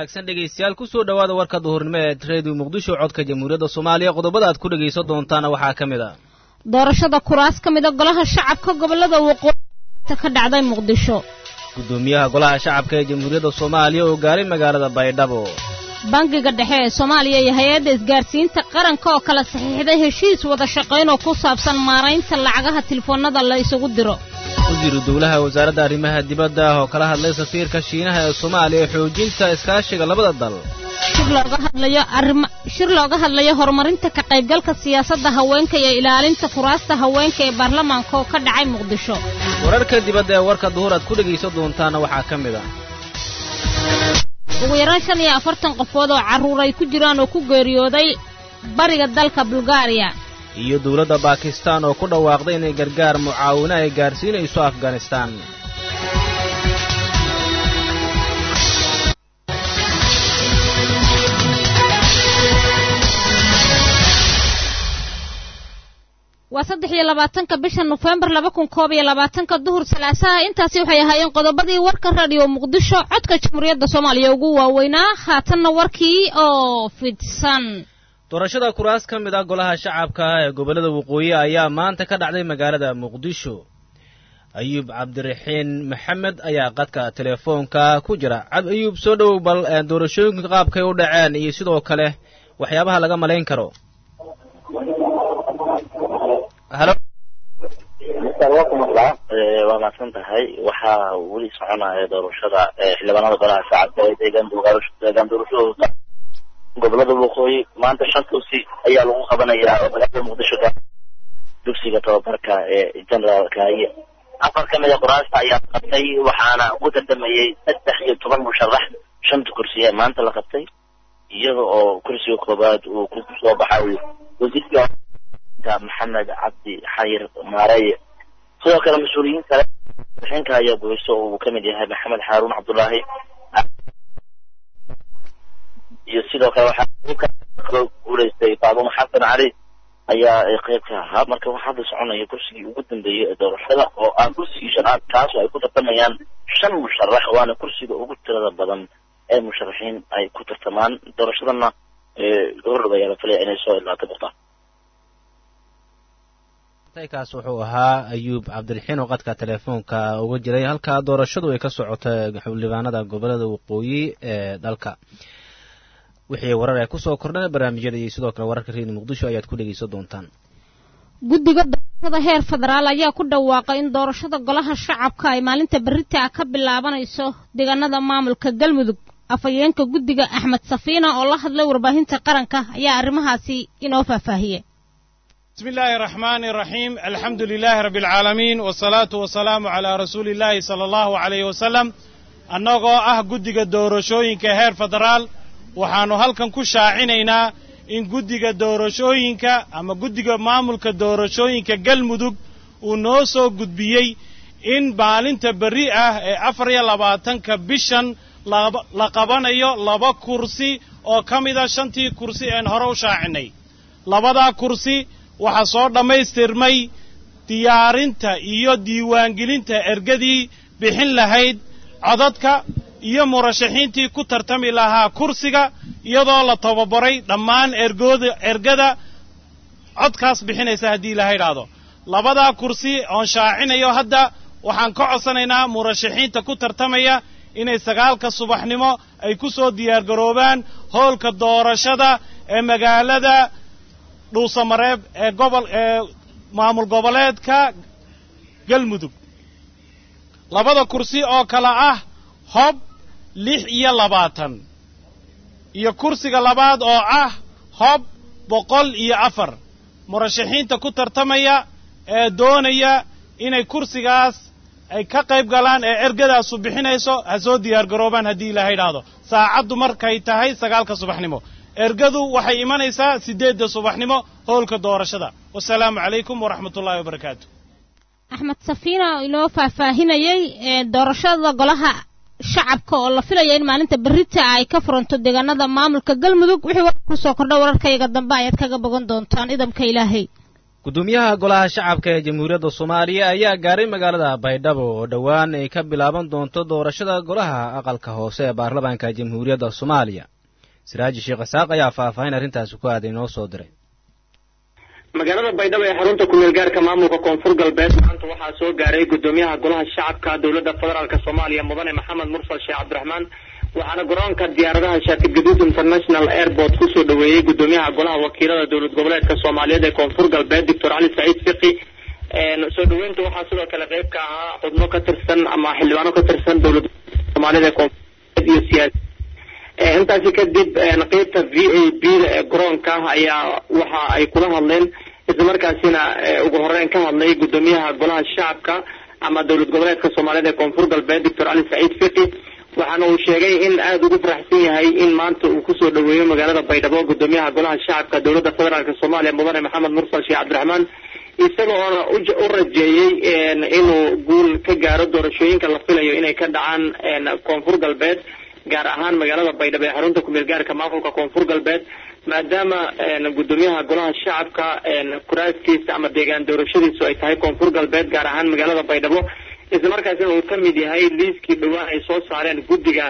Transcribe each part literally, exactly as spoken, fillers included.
wanaagsan dhegeystayaal ku soo dhawaada warka duhurnimo ee Radio Muqdisho codka Jamhuuriyadda Soomaaliya qodobada aad ku dhageysan doontaan waxa kamid ah doorashada kuraas kamid ah golaha shacabka gobolada waqooyi ka dhacday Muqdisho gudoomiyaha golaha shacabka ee Jamhuuriyadda Soomaaliya oo gaaray magaalada Baydhabo bangiga dhexe ee Soomaaliya iyo hay'adda isgaarsiinta qaranka oo kala saxiixday heshiis wada shaqayn oo ku saabsan maaraynta lacagaha telefoonada la isugu diro wasiirka dawladda wasaaradda arrimaha dibadda oo kala hadlay safiirka Shiinaha ee Soomaaliya xoojinta iskaashiga labada dal shir looga hadlayo arrimo shir looga hadlayo horumarinta ka qaybgalka siyaasadda haweenka iyo ilaalinta kuraasta haweenka ee baarlamaanka oo ka dhacay Muqdisho wararka dibadda ee warka duhur aad ku dhageysan doontaan waxa kamid ah ugu yaraan shan iyo afartan qofood oo carruur ay ku jiraan oo ku geeriyooday bariga dalka Bulgaariya iyo dawladda Pakistan oo ku dhawaaqday inay gargaar mucaawino ay gaarsiinayso Afghanistan waa saddex iyo labaatanka bisha November laba kun koob iyo labaatanka duhur salaasaha intaasi waxay ahaayeen qodobadii warka Radio Muqdisho codka Jamhuuriyadda Soomaaliya ugu waaweynaa haatanna warkii oo fidsan doorashada kuraas kamid ah golaha shacabka ee gobolada waqooyi ayaa maanta ka dhacday magaalada Muqdisho Ayub Cabdiraxiin Maxamed ayaa qadka telefoonka ku jira Ayub soo dhaw bal doorashooyinka qaabkay u dhaceen iyo sidoo kale waxyaabaha laga maleyn karo halo salaam Allah waa maasan tahay waxa wali soconaya doorashada xildhibaanada golaha shacabka ee deegaan deegaan doorashada gobolada waqooyi maanta shan kursi ayaa lagu qabanayaa magaalada Muqdisho dugsiga tababarka ee generaalka iyo afar kamid ah kuraasta ayaa qabtay waxaana ugu tartamayay saddex iyo toban musharax shan kursi ee maanta la qabtay iyada oo kursiga koobaad uu ku soo baxay wasiirka محمد عبدي حير ماري sidoo kale mas'uuliyiin kale xinka ayaa go'ayso oo kamid yahay Maxamed Haroun Abdullahi iyo sidoo kale waxa uu ka guuleystay Baabo Xasan Ali ayaa qayb ka ahaa marka waxa uu soconaya kursigii ugu dambeeyay ee doorashada oo aan kursigii shanaad kaas oo ay ku tartamayaan shan musharax waana kursiga ugu tirada badan ee musharaxiin ay ku tartamaan doorashadana ee doorada ayaa la filayaa inay soo ilaato doonto kaas wuxuu ahaa Ayub Cabdiraxiin oo qadka telefoonka uga jiray halka doorashadu ay ka socotay xildhibaanada gobolada waqooyi ee dalka wixii warar ay ku soo kordhay barnaamijyada iyo sidoo kale wararka Radio Muqdisho ayaad ku dhageysan doontaan guddiga doorashada heer federaal ayaa ku dhawaaqay in doorashada golaha shacabka ay maalinta berrita ka bilaabanayso deegaanada maamulka Galmudug afayeenka guddiga Axmed Safiina oo la hadlay warbaahinta qaranka ayaa arrimahaasi inoo faahfaahiyay بسم الله الرحمن الرحيم الحمد لله رب العالمين والصلاة والسلام على رسول الله صلى الله عليه وسلم أنغو أه قدق الدورشوينك هير فدرال وحانو هلكن كشاعينينا إن قدق الدورشوينك أما قدق ماملك الدورشوينك قلمدوك ونوسو قدبيي إن بالين تبريئة أفريا لباتنك بشن لقبانيو لبا كرسي أو كميدا شنتي كرسي إن هرو شاعيني لبدا كرسي waxa soo dhameystirmay diyaarinta iyo diiwaangelinta ergadii bixin lahayd codadka iyo murashaxiintii ku tartami lahaa kursiga iyadoo la tababaray dhammaan ergooda ergada codkaas bixinaysa hadii la hayraado labada kursi oo shaacinayo hadda waxaan ka codsanaynaa murashaxiinta ku tartamaya inay sagaalka subaxnimo ay ku soo diyaar garoobaan hoolka doorashada ee magaalada dhuusamareeb ee gobol ee maamul goboleedka Galmudug labada kursi oo kala ah hob lix iyo labaatan iyo kursiga labaad oo ah hob boqol iyo afar murashaxiinta ku tartamaya ee doonaya inay kursigaas ay ka qayb galaan ee ergadaas u bixinayso ha soo diyaar garoobaan hadii la hayraado saacadu markay tahay sagaalka subaxnimo ergadu waxay imanaysaa sideedda subaxnimo hoolka doorashada wassalaamu calaykum waraxmatullaahi wabarakaatu Axmed Safiina inoo faahfaahinayay ee doorashada golaha shacabka oo la filayo in maalinta berrita ay ka furanto deegaanada maamulka Galmudug wixii wax ku soo kordhay wararkayga dambe ayaad kaga bogan doontaan idamka Ilaahay gudoomiyaha golaha shacabka ee jamhuuriyadda Soomaaliya ayaa gaaray magaalada Baydhabo oo dhawaan ay ka bilaaban doonto doorashada golaha aqalka hoose ee baarlamaanka jamhuuriyadda Soomaaliya. Siraaji Sheekh Saaq ayaa faahfaahin arrintaas ku aaday noo soo diray. magaalada Baydhabo ee xarunta ku meel gaarka maamulka Koonfur Galbeed maanta waxaa soo gaaray gudoomiyaha golaha shacabka dawladda federaalka Soomaaliya mudane Maxamed Mursal Sheekh Cabdiraxmaan waxaana garoonka diyaaradaha Shaati Gaduud International Airport ku soo dhaweeyay gudoomiyaha golaha wakiilada dawlad goboleedka Soomaaliyeed ee Koonfur Galbeed Doctor Ali Said Fiqi een soo dhaweynta waxaa sidoo kale qayb ka ahaa xubno ka tirsan ama xildhibaano ka tirsan dawladda Soomaaliyeed ee Koonfur iyo siyaasi intaasi kadib qaybta V A B ee garoonka ayaa waxa ay kula hadleen isla markaasina ugu horeyn ka hadlay gudoomiyaha golaha shacabka ama dawlad goboleedka Soomaaliyeed ee Koonfur Galbeed Doctor Ali Said Fiqi waxaana uu sheegay in aad ugu faraxsan yahay in maanta uu ku soo dhaweeyo magaalada Baydhabo gudoomiyaha golaha shacabka dawladda federaalka Soomaaliya mudane Maxamed Mursal Sheekh Cabdiraxmaan isagoo u rajeeyay inuu guul ka gaaro doorashooyinka la filayo inay ka dhacaan Koonfur Galbeed gaar ahaan magaalada Baydhabo ee xarunta ku meel gaarka maamulka Koonfur Galbeed maadaama gudoomiyaha golaha shacabka kuraastiisa ama deegaan doorashadiisu ay tahay Koonfur Galbeed gaar ahaan magaalada Baydhabo isla markaasina uu ka mid yahay liiskii dhawaan ay soo saareen guddiga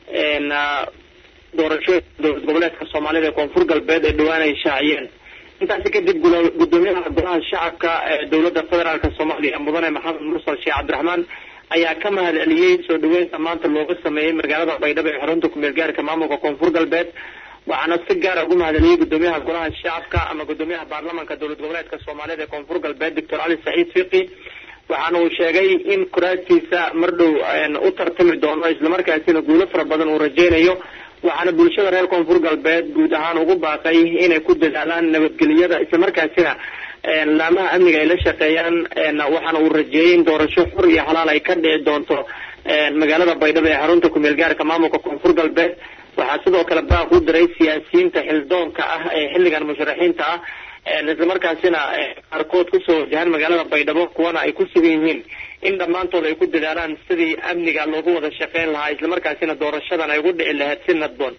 doorashada dowlad goboleedka Soomaaliyeed ee Koonfur Galbeed ee dhawaan ay shaaciyeen intaasi kadib gudoomiyaha golaha shacabka dawladda federaalka Soomaaliya mudane Maxamed Mursal Sheekh Cabdiraxmaan ayaa ka mahadceliyay soo dhaweynta maanta looga sameeyay magaalada Baydhabo ee xarunta ku meel gaarka maamulka Koonfur Galbeed waxaana si gaar ah ugu mahadceliyay gudoomiyaha golaha shacabka ama gudoomiyaha baarlamaanka dawlad goboleedka Soomaaliyeed ee Koonfur Galbeed Doctor Ali Said Fiqi waxaana uu sheegay in kuraastiisa mar dhow u tartami doono isla markaasina guulo fara badan uu rajeynayo waxaana bulshada reer Koonfur Galbeed guud ahaan ugu baaqay inay ku dadaalaan nabadgelyada isla markaasina laamaha amniga ay la shaqeeyaan waxaana uu rajeeyay in doorasho xor iyo xalaal ay ka dhici doonto magaalada Baydhabo ee xarunta ku meel gaarka maamulka Koonfur Galbeed waxaa sidoo kale baaq u diray siyaasiyiinta xildoonka ah ee xilligan musharaxiinta ah isla markaasina qaarkood ku soo wajahan magaalada Baydhabo kuwana ay ku sugan yihiin in dhammaantood ay ku dadaalaan sidii amniga loogu wada shaqeyn lahaa isla markaasina doorashadan ay ugu dhici lahayd si nabdoon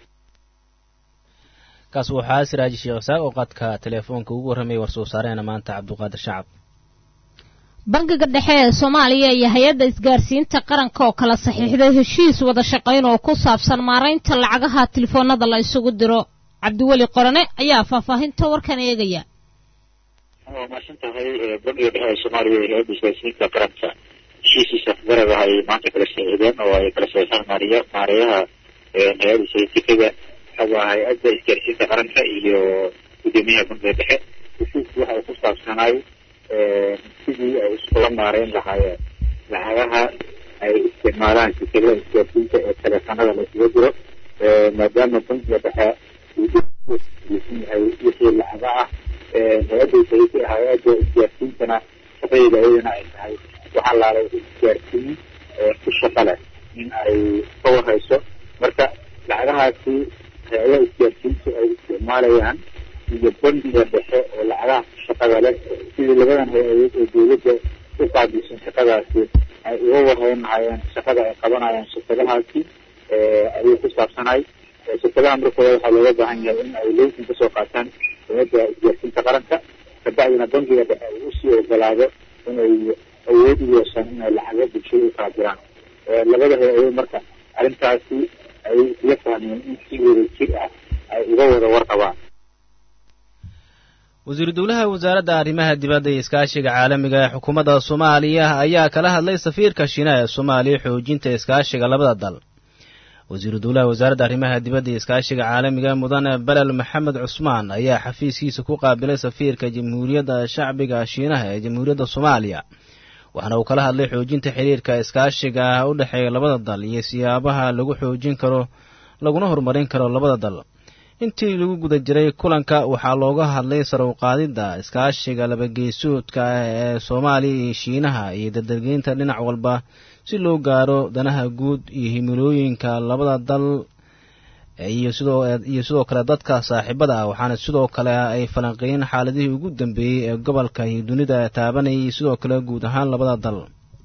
kaas waxaa Siraaji Sheekh Saaq oo qadka telefoonka ugu warramay war soo saarayna maanta Cabduqaadir Shacab bangiga dhexe ee Soomaaliya iyo hay'adda isgaarsiinta qaranka oo kala saxiixday heshiis wada shaqeyn oo ku saabsan maareynta lacagaha telefoonada la isugu diro Cabdiwali Qorane ayaa faahfaahinta warkan eegaya oo maashantahay bangiga dhexe ee Soomaaliya iyo hay'adda isgaarsiinta qaranka heshiisiisa garab ay maanta kala saxiixdeen oo ay kala saxiixeen Maariya Maariyaha hay'adda isgaarsiinta waa hay'adda isgaarsiinta qaranka iyo gudoomiyaha bangiga dhexe heshiisku waxa uu ku saabsanay sidii ay iskula maareyn lahaayeen lacagaha ay isticmaalaan shirkadaha isgaarsiinta ee telefoonada la isugu diro maadaama bangiga dhexe uu yahay wixii lacagaha hay'adda hay'adda isgaarsiintana shaqadeeda ayadana ay tahay waxaa laalay isgaarsiin ku shaqo leh in ay ka warhayso marka lacagahaasi hay'adaha isgaarsiintu ay isticmaalayaan iyo bangiga dhexe oo lacagaha shaqada leh sidii labadan hay'adood oo dawladda u qaabilsan shaqadaasi ay uga warhayn lahaayeen shaqada ay qabanayaan shirkadahaasi ayay ku saabsanay shirkadaha markooda waxaa looga baahan yahay in ay leysin kasoo qaataan hay'adda isgaarsiinta qaranka kabacdina bangiga dhexe uu usii ogolaado inay awood u yeeshaan inay lacago bulshada u kala diraan labada hay'adood marka arrintaasi ay isla fahmeen in si wada jir ah ay uga wada warqabaan wasiiru dawlaha wasaaradda arrimaha dibadda iyo iskaashiga caalamiga ee xukuumadda Soomaaliya ayaa kala hadlay safiirka Shiinaha ee Soomaaliya xoojinta iskaashiga labada dal wasiiru dawlaha wasaaradda arrimaha dibadda iyo iskaashiga caalamiga mudane Balal Maxamed Cusmaan ayaa xafiiskiisa ku qaabilay safiirka Jamhuuriyadda Shacbiga Shiinaha ee Jamhuuriyadda Soomaaliya waxaana uu kala hadlay xoojinta xiriirka iskaashiga u dhaxeeya labada dal iyo siyaabaha lagu xoojin karo laguna horumarin karo labada dal intii lagu guda jiray kulanka waxaa looga hadlay sar u qaadida iskaashiga laba geesoodka ee Soomaaliya iyo Shiinaha iyo dadalgeynta dhinac walba si loo gaaro danaha guud iyo himilooyinka labada dal iyo sidoo iyo sidoo kale dadka saaxiibada ah waxaana sidoo kale ay falanqeeyeen xaaladihii ugu dambeeyay ee gobolka iyo dunida taabanayay sidoo kale guud ahaan labada dal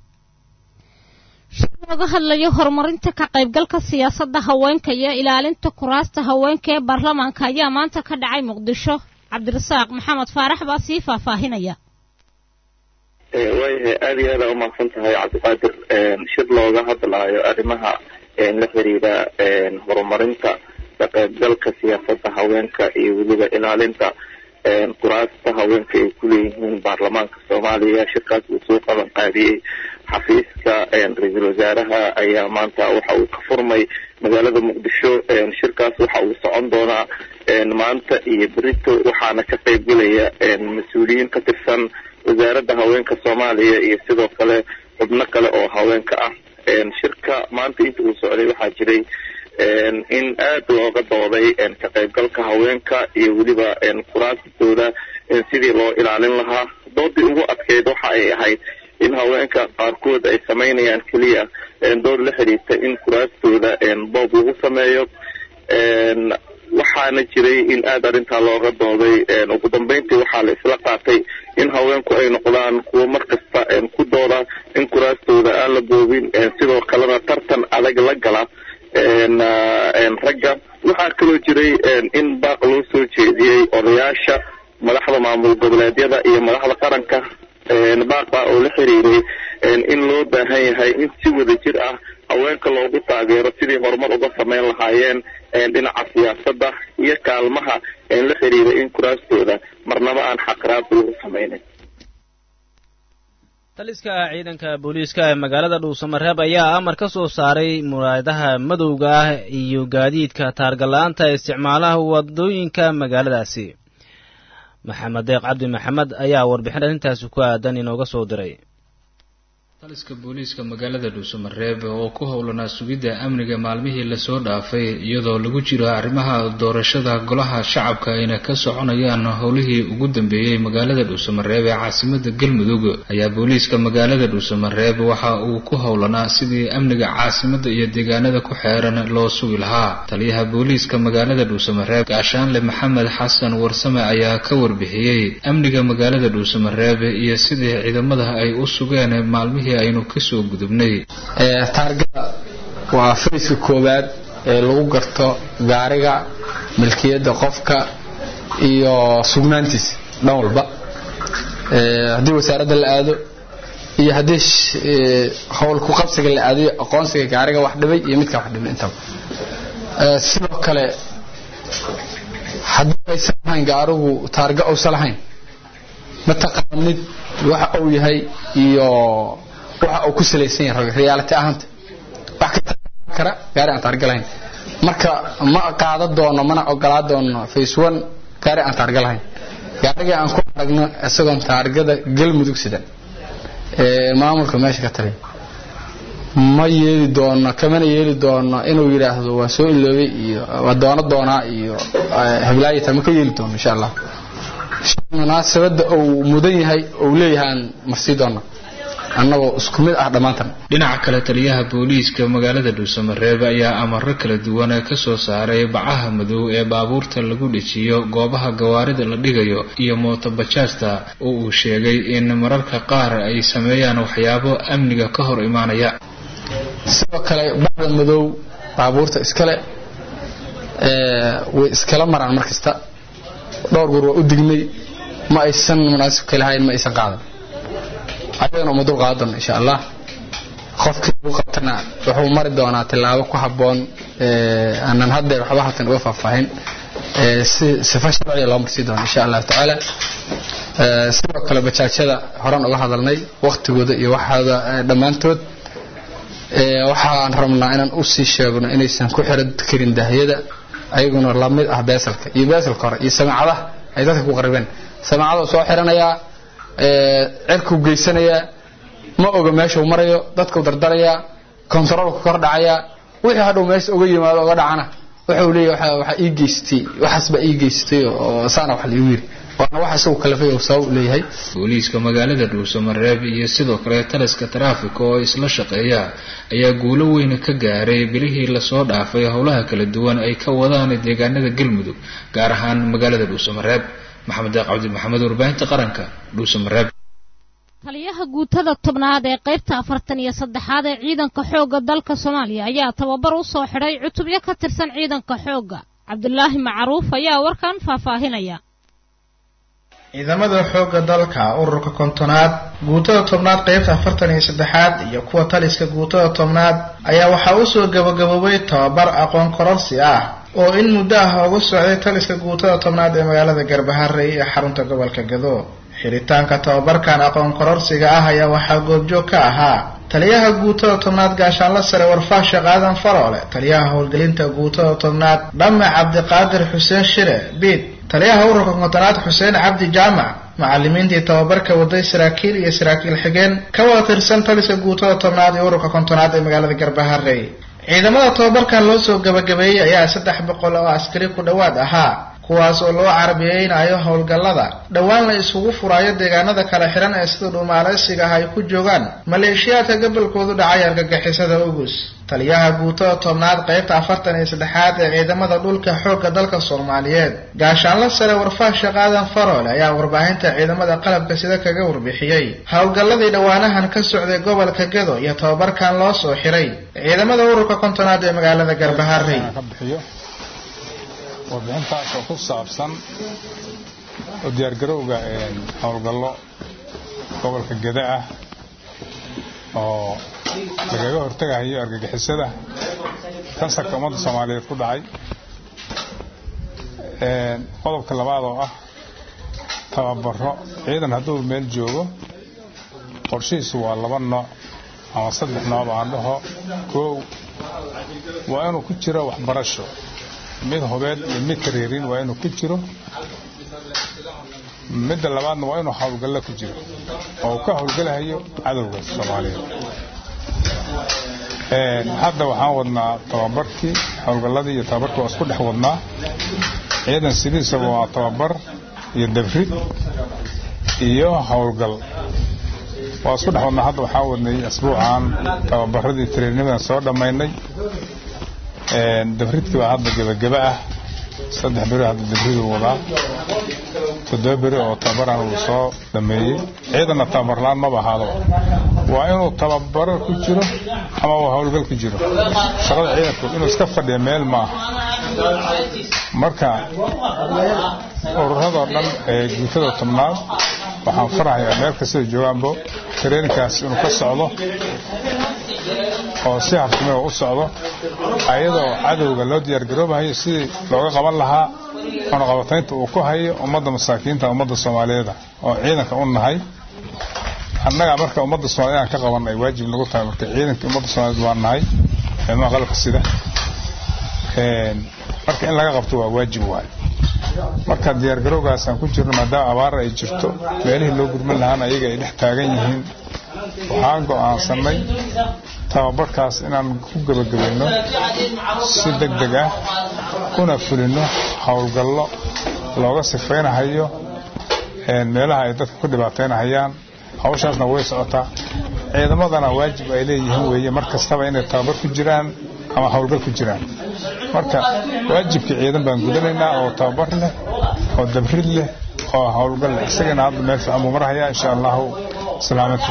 laga hadlayo horumarinta ka qaybgalka siyaasadda haweenka iyo ilaalinta kuraasta haweenka ee baarlamaanka ayaa maanta ka dhacay Muqdisho cabdirasaaq maxamed faarax baa sii faahfaahinaya. way aad iyo aad u mahadsan tahay cabdiqaadir shir looga hadlayo arrimaha la xiriira horumarinta ka qaybgalka siyaasadda haweenka iyo weliba ilaalinta kuraasta haweenka ay ku leeyihiin baarlamaanka Soomaaliya. shirkaas uu soo qaban qaadiyay xafiiska ra'iisul wasaaraha ayaa maanta waxa uu ka furmay magaalada Muqdisho. shirkaas waxa uu socon doonaa maanta iyo berito waxaana ka qaybgalaya mas'uuliyiin ka tirsan wasaaradda haweenka Soomaaliya iyo sidoo kale xubno kale oo haweenka ah. shirka maanta inta uu socday waxaa jiray in aad looga dooday ka qaybgalka haweenka iyo weliba kuraastooda sidii loo ilaalin lahaa. doodii ugu adkeyd waxa ay ahayd in haweenka qaarkood ay samaynayaan keliya dood la xiriirta in kuraastooda boob lagu sameeyo. waxaana jiray in aad arrintaa looga dooday. ugu dambeyntii waxaa la isla qaatay in haweenku ay noqdaan kuwo markasta ku dooda in kuraastooda aan la boobin, sidoo kalena tartan adag la gala ragga. waxaa kaloo jiray in baaq loo soo jeediyey odayaasha madaxda maamul goboleedyada iyo madaxda qaranka. baaqa oo la xiriiray in loo baahan yahay in si wada jir ah haweenka loogu taageero sidii horumar uga samayn lahaayeen dhinaca siyaasadda iyo kaalmaha la xiriira in kuraastooda marnaba aan xaqraad lagu samaynin. taliska ciidanka booliiska ee magaalada Dhuusamareeb ayaa amar ka soo saaray muraayadaha madowga ah iyo gaadiidka taargalaanta isticmaalaha wadooyinka magaaladaasi. maxamed deeq cabdi maxamed ayaa warbixin arrintaasi ku aadan inooga soo diray. taliska booliiska magaalada Dhuusamareeb oo ku howlanaa sugidda amniga maalmihii la soo dhaafay iyadoo lagu jiro arrimaha doorashada golaha shacabka ayna ka soconayaan howlihii ugu dambeeyay magaalada Dhuusamareeb ee caasimadda Galmudug ayaa booliiska magaalada Dhuusamareeb waxa uu ku howlanaa sidii amniga caasimadda iyo deegaanada ku xeeran loo sugi lahaa. taliyaha booliiska magaalada Dhuusamareeb gaashaanle maxamed xasan warsame ayaa ka warbixiyay amniga magaalada Dhuusamareeb iyo sidii ciidamada ay u sugeen maalmihii aynu ka soo gudubnay. ee taargada waa fayska koowaad ee lagu garto gaariga milkiyada qofka iyo sugnaantiisa dhan walba. ee hadii wasaaradda la aado iyo hadii hawl ku qabsiga la aado aqoonsiga gaariga wax dhibay iyo midka wax dhibay inta. ee sidoo kale hadii ay sameeyaan gaarigu taarga oo salahayn ma taqaanid waxa uu yahay iyo waxa uu ku saleysan yahay reality ahanta wax ka kara gaari aan taargalayn marka ma qaado doono mana ogolaa doono face one gaari aan taargalayn. gaariga aan ku aragno isagoon taargada Galmudug sidan ee maamulka meesha ka talay ma yeeli doono kamana yeeli doono inuu yiraahdo waa soo iloobay iyo waa doono doona iyo heblaayta ma ka yeeli doono insha Allah. munaasabada uu mudan yahay oo leeyahan marsi doona annagoo isku mid ah dhamaantan. dhinaca kale taliyaha booliiska magaalada Dhuusamareeb ayaa amarro kala duwan ka soo saaray bacaha madow ee baabuurta lagu dhijiyo goobaha gawaarida la dhigayo iyo mooto bajaajta oo uu sheegay in mararka qaar ay sameeyaan waxyaabo amniga ka hor imaanaya. sidoo kale bacda madow baabuurta iskale ee way iskala maraan markasta dhowr goor u dignay ma aysan munaasib ka lahayn ma aysan qaadan. ayaan u dul qaadan insha Allah. qofkii uu qabtana wuxuu mari doonaa tilaabo ku haboon ee aanan hadda waxba halkan uga faahfaahin ee si sifa sharci loo marsi doono insha Allah taala. ee sidoo kale bajaajada horan uga hadalnay waqtigooda iyo waxaada dhamaantood ee waxaan rabnaa inaan u sii sheegno inaysan ku xiran karin daahiyada ayaguna la mid ah beesalka iyo beesalka hore iyo samacadaha ay dadka ku qaribeen. samacada soo xiranaya ee cirku geysanaya ma oga meesha uu marayo dadku dardaraya controlku kor dhacaya wixii hadhow meesha uga yimaado uga dhacana wuxuu leeyahay waxa ii geystay waxasba ii geystay oo saana wax la yiri waana waxa soo kalafay oo soo leeyahay. booliiska magaalada Dhuusamareeb iyo sidoo kale taliska traffic oo isla shaqeeya ayaa guulo weyn ka gaaray bilihii la soo dhaafay howlaha kala duwan ay ka wadaan deegaanada Galmudug gaar ahaan magaalada Dhuusamareeb. maxamed deeq cabdi maxamed warbaahinta qaranka Dhuusamareeb. taliyaha guutada tobnaad ee qaybta afartan iyo saddexaad ee ciidanka xoogga dalka Soomaaliya ayaa tababar u soo xidhay cutubyo ka tirsan ciidanka xoogga. Cabdullaahi Macruuf ayaa warkan faahfaahinaya. ciidamada xoogga dalka ururka kontonaad guutada tobnaad qaybta afartan iyo saddexaad iyo kuwa taliska guutada tobnaad ayaa waxaa usoo gabagaboobay tababar aqoon kororsi ah oo in muddo ah ugu socday taliska guutada tobnaad ee magaalada Garbaharey ee xarunta gobolka Gado. xiritaanka tababarkan aqoon kororsiga ah ayaa waxaa goobjoog ka ahaa taliyaha guutada tobnaad gaashaanla sare Warfaa Sheekh Aadan Faroole, taliyaha howlgelinta guutada tobnaad Dhamme Cabdiqaadir Xuseen Shire Biid, taliyaha ururka kontonaad Xuseen Cabdi Jaamac, macallimiintii tababarka waday saraakiil iyo saraakiil xigeen ka wada tirsan taliska guutada tobnaad ee ururka kontonaad ee magaalada Garbaharey. ciidamada tababarkan loo soo gabagabeeyay ayaa saddex boqol oo askari ku dhawaad ahaa, kuwaas oo loo carbiyeynayo howlgallada dhawaan la isugu furayo deegaanada kala xiran ee sida dhuumaaleysiga ah ay ku joogaan maleeshiyaadka gobolkoodu dhacay argagixisada Ugus. taliyaha guutada tobnaad qaybta afartan iyo saddexaad ee ciidamada dhulka xoogga dalka Soomaaliyeed gaashaanla sare Warfaa Sheekh Aadan Faroole ayaa warbaahinta ciidamada qalabka sida kaga warbixiyay howlgalladii dhawaanahan ka socday gobolka Gado iyo tababarkan loo soo xiray ciidamada ururka kontonaad ee magaalada Garbaharey. warbixintaas oo ku saabsan oo diyaargarowga howlgallo gobolka Gado ah oo lagaga hortagayo argagixisada kansarka ummadda Soomaaliyeed ku dhacay. qodobka labaad oo ah tababaro ciidan hadduu meel joogo qorshihiisu waa laba nooc ama saddex nooc aan dhaho. koow waa inuu ku jiro waxbarasho mid hubeed iyo mid tareerin waa inuu ku jiro. midda labaadna waa inuu howlgallo ku jiro oo ka howlgalayo cadowga Soomaaliyeed. hadda waxaan wadnaa tababarkii howlgalladii iyo tababarkii waa isku dhex wadnaa. ciidan sidiisaba waa tababar iyo dabrid iyo howlgal waa isku dhex wadnaa. hadda waxaan wadnay asbuucan tababaradii tareernimadan soo dhammaynay. dabridkii baa hadda gabagaba ah. saddex beri hadda dabrid uu wadaa, toddoba beri oo tababaran uu soo dhameeyey. ciidanna tababar laan maba ahaado, waa inuu tababar ku jiro ama uu howlgal ku jiro. shaqada ciidanku inuu iska fadhiyo meel maaha. marka ururada dhan ee guutada tobnaad waxaan farahayaa meel kasta joogaanbo tareenkaas inuu ka socdo oo si habsami u socdo ayadoo cadowga loo diyaar garoobayo sidii looga qaban lahaa oo qabataynta uu ku hayo ummadda masaakiinta ummadda Soomaaliyeed oo ciidanka u nahay. annaga marka ummadda Soomaaliyeed ka qabanay waajib nagu tahay marka ciidanka ummadda Soomaaliyeed waa nahay ama qalabka sida ee marka in laga qabto waa waajib waay. marka diyaar garowgaas aan ku jirno maadaama abaar ay jirto meelihii loo gurman lahaan ayaga ay dhex taagan yihiin waxaan go'aansanay tababarkaas inaan ku gabagabayno si degdeg ah kuna fulino howlgallo looga sifeynayo meelaha ay dadku ku dhibaateynayaan. hawshaasna way socotaa. ciidamadana waajib ay leeyihiin weeye mar kastaba inay tababar ku jiraan ama howlgal ku jiraan. marka waajibka ciidan baan gudanaynaa oo tababar leh oo dabrid leh oo howlgal leh. isagana hadda meel fiican buu marahayaa insha allahu salaamatu.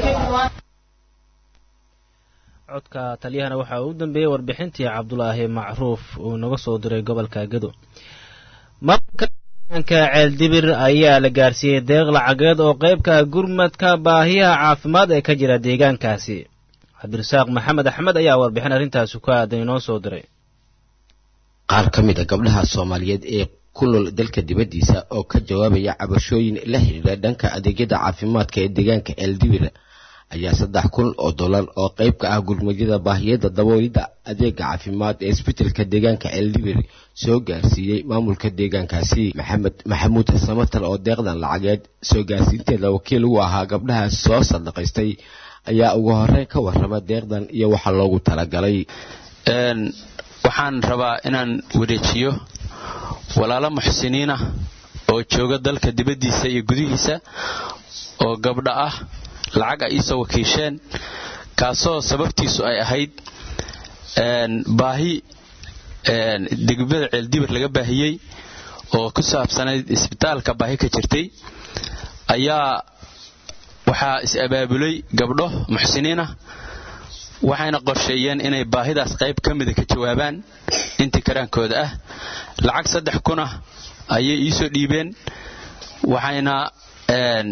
codka taliyahana waxa uu dambeeyay warbixintii Cabdulaahi Macruuf oo naga soo diray gobolka Gado. marka Ceeldibir ayaa la gaarsiiyay deeq lacageed oo qaybka gurmadka baahiyaha caafimaad ee ka jira deegaankaasi. Cabdirasaaq Maxamed Axmed ayaa warbixin arrintaas ku aaday noo soo diray. qaar ka mid ah gabdhaha Soomaaliyeed ee ku nool dalka dibadiisa oo ka jawaabaya cabashooyin la xiriira dhanka adeegyada caafimaadka ee deegaanka Ceeldibir ayaa saddex kun oo dollar oo qayb ka ah gurmadida baahiyada daboolida adeega caafimaad ee isbitaalka deegaanka Ceeldibir soo gaarsiiyay maamulka deegaankaasi. Maxamed Maxamuud Samatar oo deeqdan lacageed soo gaarsiinteeda wakiil u ahaa gabdhaha soo sadaqaystay ayaa ugu horreyn ka warrama deeqdan iyo waxa loogu talagalay. een waxaan rabaa inaan wareejiyo walaalo muxsiniin ah oo jooga dalka dibadiisa iyo gudihiisa oo gabdha ah lacag ay soo wakiisheen kaasoo sababtiisu ay ahayd een baahi een degmada Ceeldibir laga baahiyay oo ku saabsanayd isbitaalka baahi ka jirtay ayaa waxa is abaabulay gabdho muxsiniin ah waxayna qorsheeyeen inay baahidaas qayb ka mid ah ka jawaabaan intii karaankooda ah. lacag saddex kun ah ayay ii soo dhiibeen waxayna een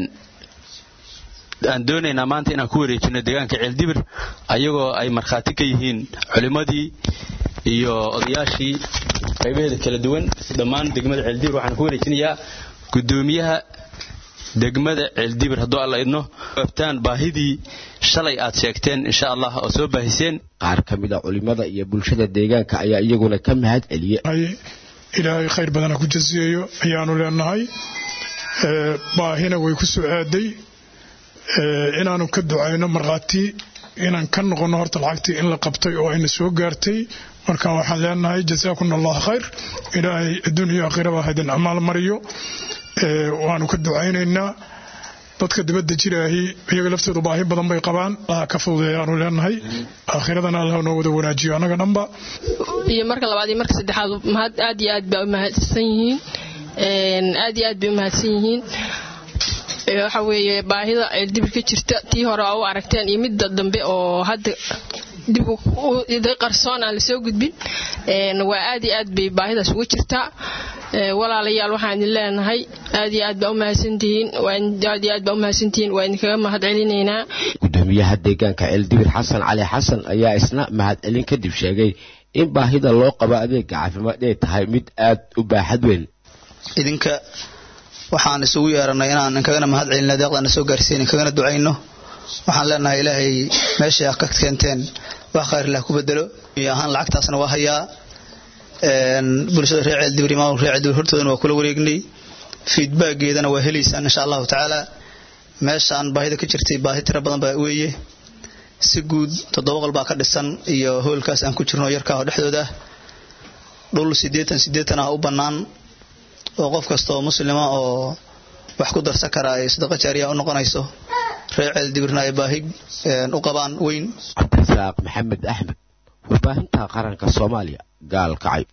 aan doonaynaa maanta inaan ku wareejino deegaanka Ceeldibir ayagoo ay markhaati ka yihiin culimadii iyo odayaashii qaybaheeda kala duwan dhammaan degmada Ceeldibir waxaan ku wareejinayaa gudoomiyaha degmada Ceeldibir hadduu alla idno qabtaan baahidii shalay aad sheegteen insha Allah oo soo baahiseen qaar ka mid ah culimada iyo bulshada deegaanka ayaa iyaguna ka mahad celiyay ilaahay khayr badan ku jasiyo ayaanu leenahay ee baahina way ku soo aaday ee inaanu ka ducayno marqaati inaan ka noqono horta lacagtii in la qabtay oo ayna soo gaartay marka waxaan leenahay jazaakumullahu khayr ilaahay adduunyo aakhiraba hadan amaal mariyo ee waanu ka ducaynaynaa dadka dibadda jiraahi iyaga laftoodu baahi badan bay qabaan ah ka fududeeyaanu leenahay aakhiradan Allah noo wada wanaajiyo anaga dhanba iyo marka labaad iyo marka saddexaad mahad aad iyo aad baa mahadsan yihiin een aad iyo aad baa mahadsan yihiin ee waxa weeye baahida Ceeldibir ka jirta tii hore oo aragteen iyo mid dambe oo hadda dib u iday qarsoon aan la soo gudbin een waa aad iyo aad bay baahidaas ugu jirtaa ee walaalayaal waxaan leenahay aad iyo aad baa u mahadsantihiin waan aad iyo aad baa u mahadsantihiin waan kaga mahad celinaynaa gudoomiyaha deegaanka Ceeldibir Xasan Cali Xasan ayaa isna mahad celin kadib sheegay in baahida loo qabo adeeg caafimaad ay tahay mid aad u baaxad weyn idinka waxaan isugu yeeranay inaan kaga mahad celino deeqdan soo gaarsiin kaga ducayno waxaan leenahay ilaahay meesha ka keenteen wax khayr la ku bedelo iyo ahaan lacagtaasna waa hayaa een bulshada reer Ceeldibir ma reer Ceeldibir hortooda waa kula wareegnay feedback-geedana waa helaysaan insha Allah taala meeshaan baahida ka jirtay baahi tira badan baa weeye si guud toddoba qol baa ka dhisan iyo hoolkaas aan ku jirno yarka oo dhexdooda dhul sideetan sideetan ah u banaan oo qof kasta oo muslima oo wax ku darsan kara ay sadaqa jaariya u noqonayso reer Ceeldibirna ay baahi u qabaan weyn Cabdirasaaq Maxamed Axmed warbaahinta qaranka Soomaaliya gaal kacay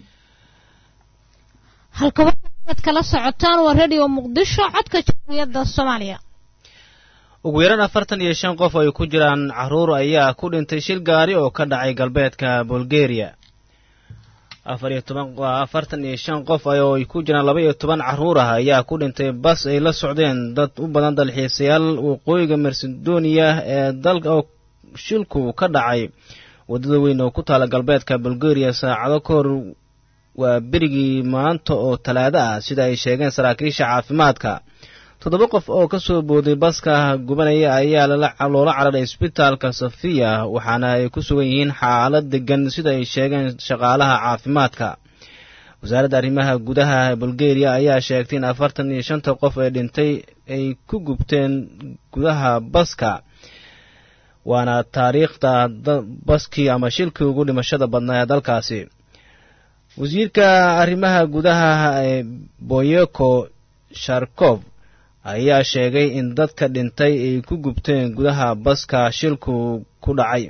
halka waxaad kala socotaan waa radio Muqdisho codka Jamhuuriyadda Soomaaliya ugu yaraan afartan iyo shan qof ay ku jiraan caruur ayaa ku dhintay shil gaari oo ka dhacay galbeedka Bulgaria afar iyo toban afartan iyo shan qof ay ku jiraan laba iyo toban caruur ah ayaa ku dhintay bas ay la socdeen dad u badan dalxiisayaal waqooyiga Macedonia ee dalka oo shilku ka dhacay wadada weyn oo ku taala galbeedka Bulgaria saacado ka hor waa berigii maanta oo talaado ah sida ay sheegeen saraakiisha caafimaadka toddoba qof oo ka soo booday baska gubanaya ayaa loola cararay isbitaalka Sofia waxaana ay ku sugan yihiin xaalad degan sida ay sheegeen shaqaalaha caafimaadka wasaaradda arrimaha gudaha Bulgaria ayaa sheegtay in afartan iyo shan qof ee dhintay ay ku gubteen gudaha baska waana taariikhda baskii ama shilkii ugu dhimashada badnaa ee dalkaasi wasiirka arrimaha gudaha ee Boyko Sharkov ayaa sheegay in dadka dhintay ay ku gubteen gudaha baska shilku ku dhacay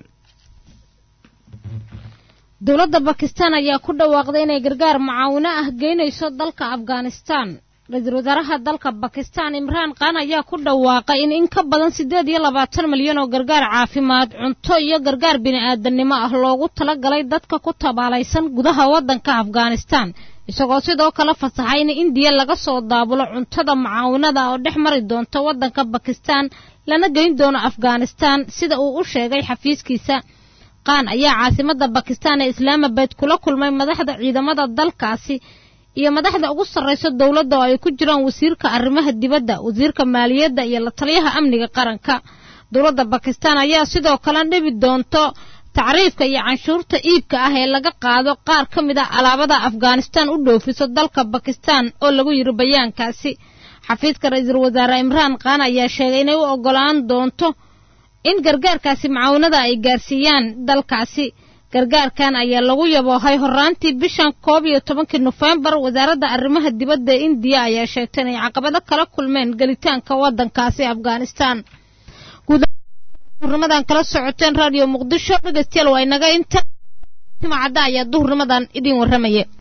dawladda Pakistan ayaa ku dhawaaqday inay gargaar macaawino ah geynayso dalka Afghanistan ra'iisul wasaaraha dalka Pakistan Imran Khan ayaa ku dhawaaqay in in ka badan siddeed iyo labaatan milyan oo gargaar caafimaad cunto iyo gargaar bini'aadanimo ah loogu talagalay dadka ku tabaalaysan gudaha waddanka Afghanistan isagoo sidoo kale fasaxay in India laga soo daabulo cuntada macaawinada oo dhex mari doonta waddanka Pakistan lana geyn doono Afghanistan sida uu u sheegay xafiiskiisa Khan ayaa caasimadda Pakistan ee Islamabad kula kulmay madaxda ciidamada dalkaasi iyo madaxda ugu sarreysa dawladda oo ay ku jiraan wasiirka arrimaha dibadda wasiirka maaliyadda iyo la taliyaha amniga qaranka dawladda Pakistan ayaa sidoo kale dhibi doonto tacriifka iyo canshuurta iibka ah ee laga qaado qaar ka mid ah alaabada Afghanistan u dhoofiso dalka Pakistan oo lagu yiri bayaankaasi xafiiska ra'iisul wasaare Imran Khan ayaa sheegay inay u ogolaan doonto in gargaarkaasi macaawinada ay gaarsiiyaan dalkaasi gargaarkan ayaa lagu yaboohay horraantii bishan koob iyo tobankii November wasaaradda arrimaha dibadda ee India ayaa sheegtay inay caqabado kala kulmeen galitaanka waddankaasi Afghanistan duhurnimadan kala socoteen radio Muqdisho dhageystayaal waa inaga inta timacada ayaa duhurnimadan idin warramaya